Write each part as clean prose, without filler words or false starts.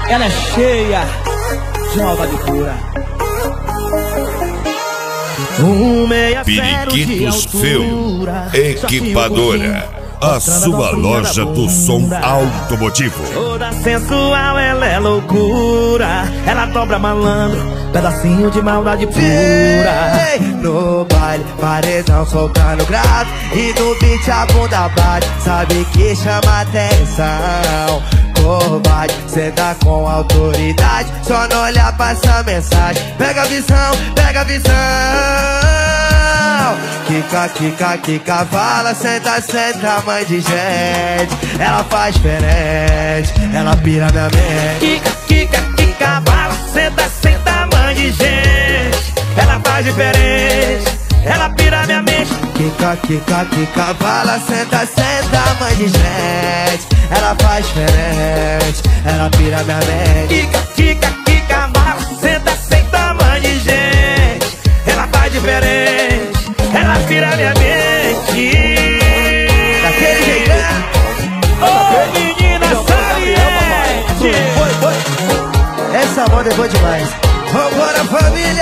Ela é cheia de maldade pura. 160 Periquitos Film Equipadora, a sua loja do som automotivo. Toda sensual, ela é loucura. Ela dobra malandro, pedacinho de maldade pura. No baile, paredão soltando grave, e no beat a bunda bate. Sabe que chama atenção. Covarde, cê tá com autoridade, só não olhar pra essa mensagem. Pega a visão, pega a visão. Kika, kika, kika, fala, senta, senta, mãe de gente. Ela faz diferente, ela pira minha mente. Kika, kika, kika, fala, senta, senta, mãe de gente. Ela faz diferente, ela pira minha mente. Kika, kika, kika, fala, senta, senta, mãe de gente. Ela faz diferente, ela pira minha mente. Kika, kika, kika, fala, senta, senta, mãe de gente. Ela faz diferente, ela pira minha mente. Daquele jeitão. Ô menina saliente. Essa moda é boa demais. Vambora, família.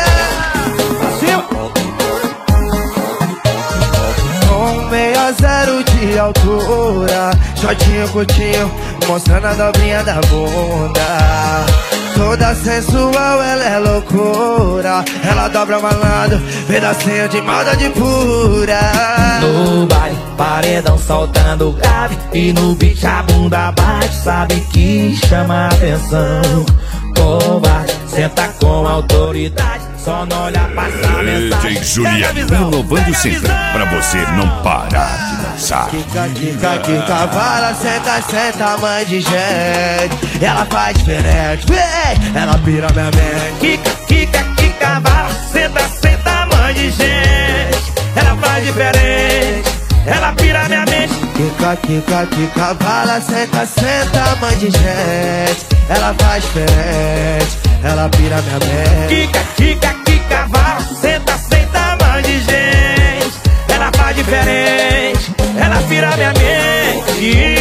160 de altura, shortinho curtinho, mostrando a dobrinha da bunda. Toda sensual, ela é loucura. Ela dobra malandro, pedacinho de maldade pura. No baile, paredão soltando grave, e no beat a bunda bate. Sabe que chama atenção. Covarde, senta com autoridade, só não olha pra essa mensagem. DJ Juliano, inovando sempre, pra você não parar de dançar. Kika, kika, kika, fala, senta, senta, mãe de gente. Ela faz diferente, vem, ela pira minha mente. Kika, kika, kika, fala, senta, senta, mãe de gente. Ela faz diferente, ela pira minha mente. Kika, kika, kika, fala, senta, senta, mãe de gente. Ela faz diferente, ela pira minha mente. Kika, kika, kika, fala, senta, senta, mãe de gente. Ela faz diferente, ela pira minha mente.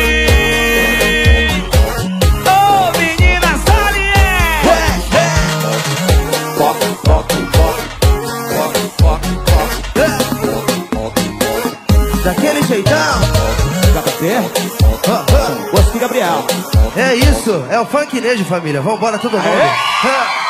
Ô menina saliente. Daquele jeitão. Você, Gabriel. É isso, é o funk nejo, família. Vambora todo mundo.